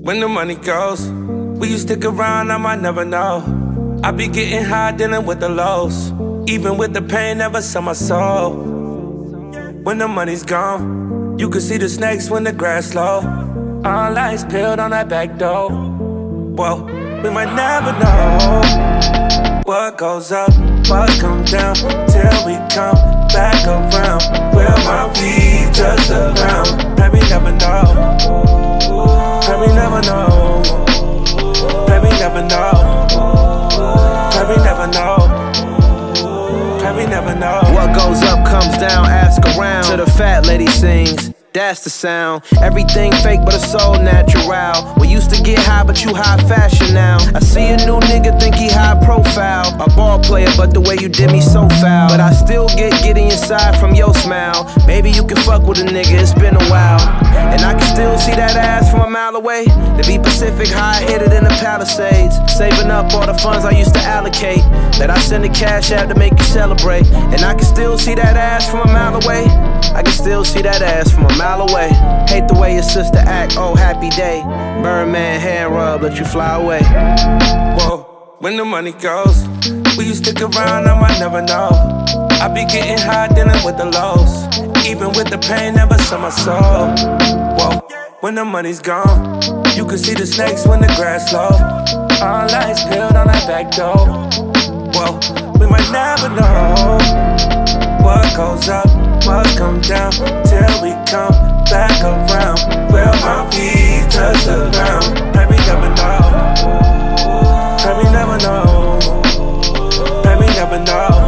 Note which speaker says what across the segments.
Speaker 1: When the money goes, will you stick around? I might never know. I be getting high, dealing with the lows. Even with the pain, never sell my soul. When the money's gone, you can see the snakes when the grass low. All lights peeled on that back door. Whoa, we might never know what goes up, what comes down, till we come back around. Will my feet touch the ground? Baby, never know. Baby, never know. Baby, never know. Baby, never know. Baby, never know.
Speaker 2: What goes up comes down, ask around. To the fat lady sings, that's the sound. Everything fake but it's so natural. We used to get high but you high fashion now. I see a new nigga think he high profile. A ball player but the way you did me so foul. But I still get giddy inside from your smile. Maybe you can fuck with a nigga, it's been a while. And I can still see that ass from a mile away. To be Pacific high, hit it in the Palisades. Saving up all the funds I used to allocate. That I send the cash out to make you celebrate. And I can still see that ass from a mile away. I can still see that ass from a mile away. Hate the way your sister act, oh happy day. Birdman hand rub, let you fly away.
Speaker 1: Whoa, when the money goes, will you stick around? I might never know. I be getting high, dealing with the lows. Even with the pain, never sell my soul. Whoa, when the money's gone, you can see the snakes when the grass low. All lights peeled on that back door. Whoa, we might never know what goes up, what comes down, till we come back around. Will my feet touch the ground? Baby, never know. Baby, never know. Baby, never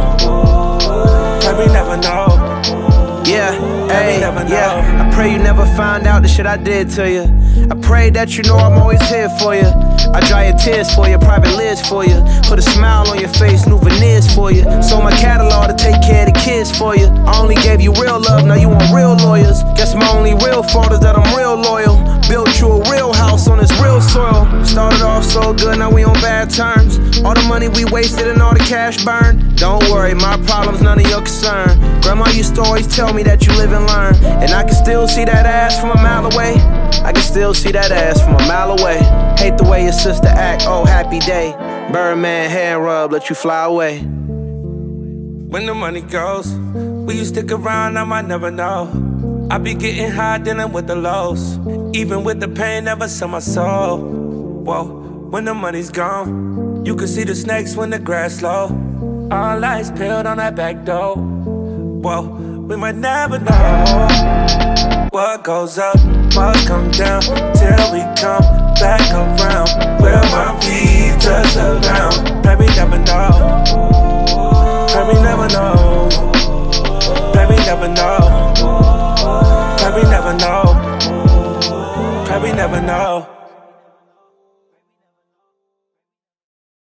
Speaker 1: know. Baby, never know.
Speaker 2: Yeah, hey, yeah. I pray you never find out the shit I did to you. I pray that you know I'm always here for you. I dry your tears for you, private lids for you. Put a smile on your face, new veneers for you. Sold my catalog to take care of the kids for you. I only gave you real love, now you want real lawyers. Guess my only real fault is that I'm real loyal. Built you a real house on this real soil. Started off so good, now we on bad terms. All the money we wasted and all the cash burned. Don't worry, my problem's none of your concern. Grandma used to always tell me that you live and learn. And I can still see that ass from a mile away. I can still see that ass from a mile away. Hate the way your sister act, oh happy day. Birdman hand rub, let you fly away.
Speaker 1: When the money goes, will you stick around? I might never know. I be getting high, dealing with the lows. Even with the pain, never sell my soul. Whoa, when the money's gone, you can see the snakes when the grass low. All lights peeled on that back door. Whoa, we might never know what goes up, what comes down, till we come back around. Will my feet touch the ground? Baby, never know. Baby, never know. Baby, never know. Baby, never know. Baby, never know.